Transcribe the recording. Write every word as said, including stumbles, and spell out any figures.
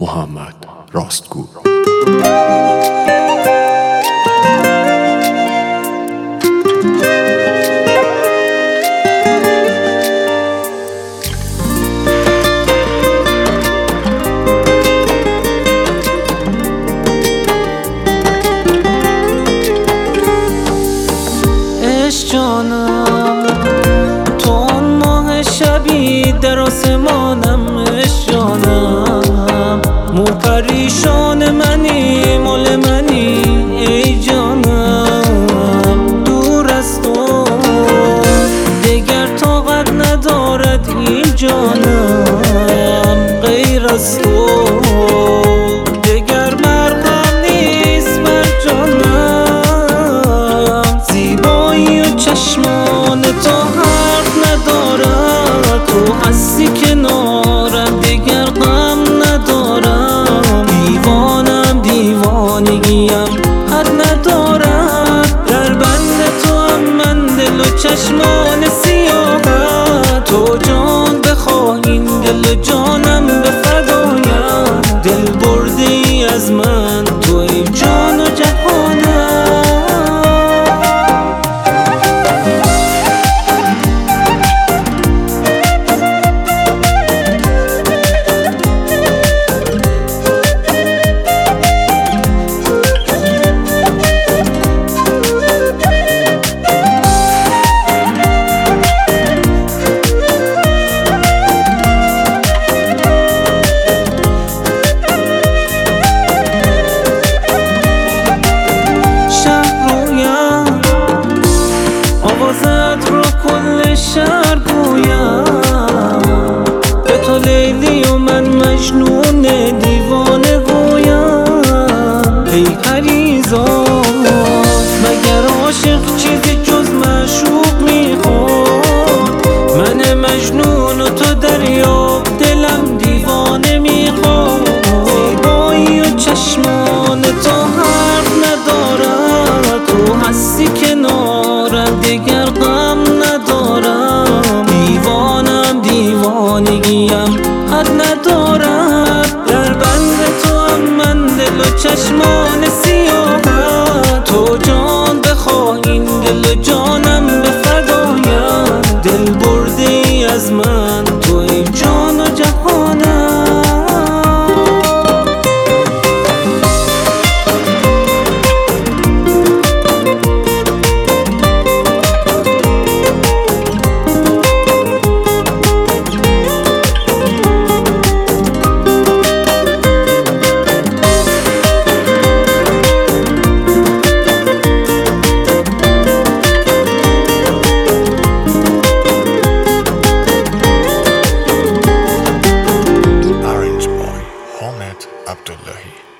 محمد راستگو. عشق جانم تو اون ماه شبی در آسمانم، عشق جانم مو پریشان منی مال منی ای جانم، دور از تو دگر طاقت ندارد این جانم، غیر از تو دگر مرهم نیست بر جانم، زیبایی و چشمان تو حرف ندارد، تو هستی کنارم دیگر غم ندارم، دیوانم دیوانگیم حد ندارد، در بند تو هم من دل و چشمان سیاهت، تو جان بخواه این دل و جانم به فدایم، دل بردی از من تو ای جان و جهانم. شهر گویم به تو لیلی و من مجنون دیوانه گویم، ای پریزاد مگر عاشق چیزی جز معشوق میخواد، من مجنون و تو دریاب دلم دیوانه میخواد، زیبایی و چشمان تو حرف ندارد، تو هستی کنارم دیگر غم ندارم، دیوانم دیوانگیم حد ندارد، در بند تو هم من دل و چشمان سیاهت، تو جان بخواه این دل و جانم به فدایم، دل بردی از من تو ای جان و جهانم. Abdullahi.